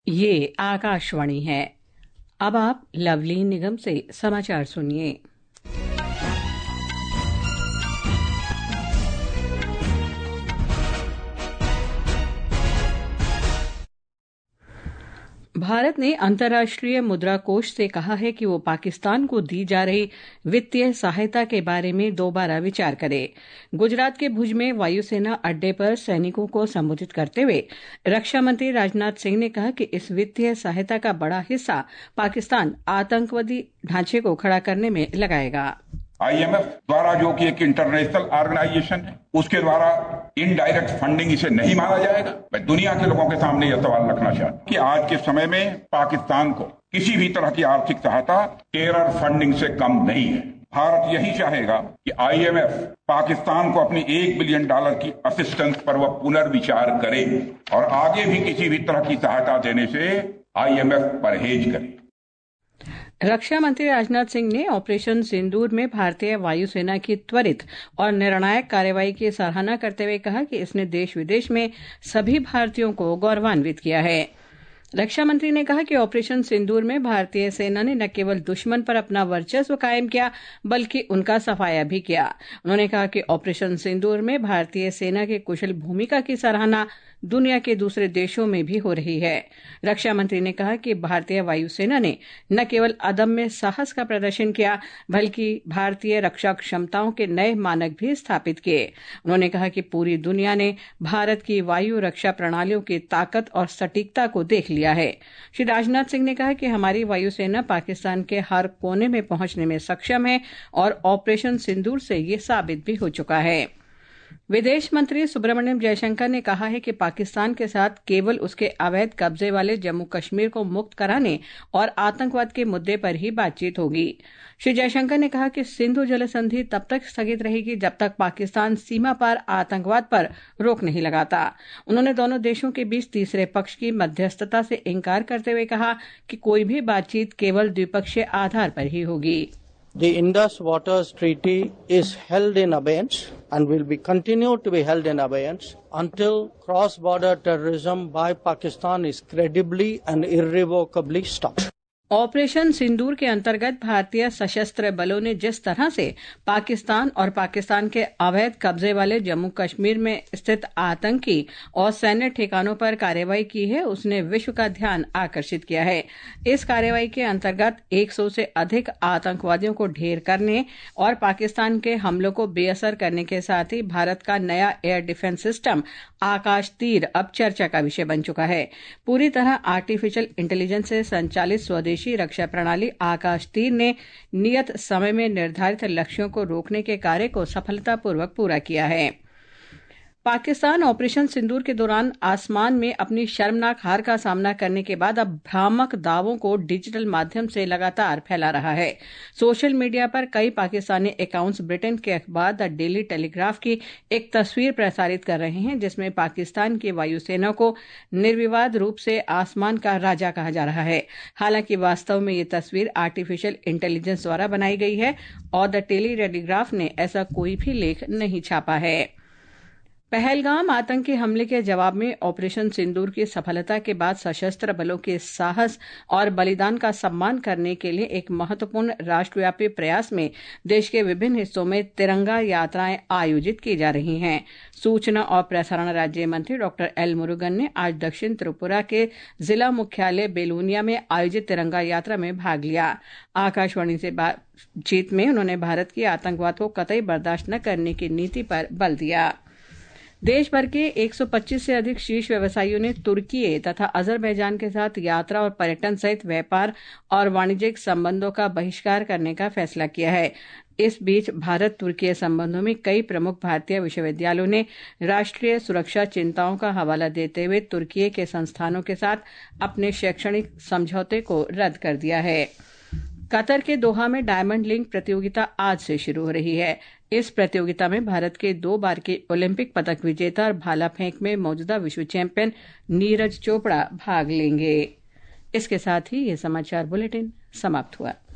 ये आकाशवाणी है। अब आप लवलीन निगम से समाचार सुनिए। भारत ने अंतर्राष्ट्रीय मुद्रा कोष से कहा है कि वो पाकिस्तान को दी जा रही वित्तीय सहायता के बारे में दोबारा विचार करे। गुजरात के भुज में वायुसेना अड्डे पर सैनिकों को संबोधित करते हुए रक्षा मंत्री राजनाथ सिंह ने कहा कि इस वित्तीय सहायता का बड़ा हिस्सा पाकिस्तान आतंकवादी ढांचे को खड़ा करने में लगाएगा। IMF द्वारा जो कि एक इंटरनेशनल ऑर्गेनाइजेशन है, उसके द्वारा इनडायरेक्ट फंडिंग इसे नहीं माना जाएगा। मैं दुनिया के लोगों के सामने यह सवाल रखना चाहता हूं कि आज के समय में पाकिस्तान को किसी भी तरह की आर्थिक सहायता टेरर फंडिंग से कम नहीं है। भारत यही चाहेगा कि IMF पाकिस्तान को अपनी $1 बिलियन की असिस्टेंस पर वह पुनर्विचार करे और आगे भी किसी भी तरह की सहायता देने से IMF परहेज करे। रक्षा मंत्री राजनाथ सिंह ने ऑपरेशन सिंदूर में भारतीय वायुसेना की त्वरित और निर्णायक कार्रवाई की सराहना करते हुए कहा कि इसने देश विदेश में सभी भारतीयों को गौरवान्वित किया है। रक्षा मंत्री ने कहा कि ऑपरेशन सिंदूर में भारतीय सेना ने न केवल दुश्मन पर अपना वर्चस्व कायम किया बल्कि उनका सफाया भी किया। उन्होंने कहा कि ऑपरेशन सिंदूर में भारतीय सेना की कुशल भूमिका की सराहना दुनिया के दूसरे देशों में भी हो रही है। रक्षा मंत्री ने कहा कि भारतीय वायुसेना ने न केवल अदम्य साहस का प्रदर्शन किया बल्कि भारतीय रक्षा क्षमताओं के नए मानक भी स्थापित किए। उन्होंने कहा कि पूरी दुनिया ने भारत की वायु रक्षा प्रणालियों की ताकत और सटीकता को देख लिया है। श्री राजनाथ सिंह ने कहा कि हमारी वायुसेना पाकिस्तान के हर कोने में पहुंचने में सक्षम है और ऑपरेशन सिंदूर से ये साबित भी हो चुका है। विदेश मंत्री सुब्रमण्यम जयशंकर ने कहा है कि पाकिस्तान के साथ केवल उसके अवैध कब्जे वाले जम्मू कश्मीर को मुक्त कराने और आतंकवाद के मुद्दे पर ही बातचीत होगी। श्री जयशंकर ने कहा कि सिंधु जल संधि तब तक स्थगित रहेगी जब तक पाकिस्तान सीमा पार आतंकवाद पर रोक नहीं लगाता। उन्होंने दोनों देशों के बीच तीसरे पक्ष की मध्यस्थता से इनकार करते हुए कहा कि कोई भी बातचीत केवल द्विपक्षीय आधार पर ही होगी। The Indus Waters Treaty is held in abeyance and will be continued to be held in abeyance until cross-border terrorism by Pakistan is credibly and irrevocably stopped. Operation Sindoor के अंतर्गत भारतीय सशस्त्र बलों ने जिस तरह से पाकिस्तान और पाकिस्तान के अवैध कब्जे वाले जम्मू कश्मीर में स्थित आतंकी और सैन्य ठिकानों पर कार्रवाई की है, उसने विश्व का ध्यान आकर्षित किया है। इस कार्रवाई के अंतर्गत 100 से अधिक आतंकवादियों को ढेर करने और पाकिस्तान के हमलों को बेअसर करने के साथ ही भारत का नया एयर डिफेंस सिस्टम आकाश तीर अब चर्चा का विषय बन चुका है। पूरी तरह आर्टिफिशियल इंटेलिजेंस से संचालित स्वदेशी रक्षा प्रणाली आकाश तीर ने नियत समय में निर्धारित लक्ष्यों को रोकने के कार्य को सफलतापूर्वक पूरा किया है। पाकिस्तान ऑपरेशन सिंदूर के दौरान आसमान में अपनी शर्मनाक हार का सामना करने के बाद अब भ्रामक दावों को डिजिटल माध्यम से लगातार फैला रहा है। सोशल मीडिया पर कई पाकिस्तानी अकाउंट्स ब्रिटेन के अखबार द डेली टेलीग्राफ की एक तस्वीर प्रसारित कर रहे हैं जिसमें पाकिस्तान की वायुसेना को निर्विवाद रूप से आसमान का राजा कहा जा रहा है। हालांकि वास्तव में ये तस्वीर आर्टिफिशियल इंटेलिजेंस द्वारा बनाई गई है और द डेली टेलीग्राफ ने ऐसा कोई भी लेख नहीं छापा है। पहलगाम आतंकी हमले के जवाब में ऑपरेशन सिंदूर की सफलता के बाद सशस्त्र बलों के साहस और बलिदान का सम्मान करने के लिए एक महत्वपूर्ण राष्ट्रव्यापी प्रयास में देश के विभिन्न हिस्सों में तिरंगा यात्राएं आयोजित की जा रही हैं। सूचना और प्रसारण राज्य मंत्री डॉक्टर एल मुरुगन ने आज दक्षिण त्रिपुरा के जिला मुख्यालय बेलूनिया में आयोजित तिरंगा यात्रा में भाग लिया। आकाशवाणी से बातचीत में उन्होंने भारत की आतंकवाद को कतई बर्दाश्त न करने की नीति पर बल दिया। देश भर के 125 से अधिक शीर्ष व्यवसायियों ने तुर्की तथा अजरबैजान के साथ यात्रा और पर्यटन सहित व्यापार और वाणिज्यिक संबंधों का बहिष्कार करने का फैसला किया है। इस बीच भारत तुर्की संबंधों में कई प्रमुख भारतीय विश्वविद्यालयों ने राष्ट्रीय सुरक्षा चिंताओं का हवाला देते हुए तुर्की के संस्थानों के साथ अपने शैक्षणिक समझौते को रद्द कर दिया है। कतर के दोहा में डायमंड लीग प्रतियोगिता आज से शुरू हो रही है। इस प्रतियोगिता में भारत के 2 बार के ओलंपिक पदक विजेता और भाला फेंक में मौजूदा विश्व चैंपियन नीरज चोपड़ा भाग लेंगे। इसके साथ ही ये समाचार बुलेटिन समाप्त हुआ।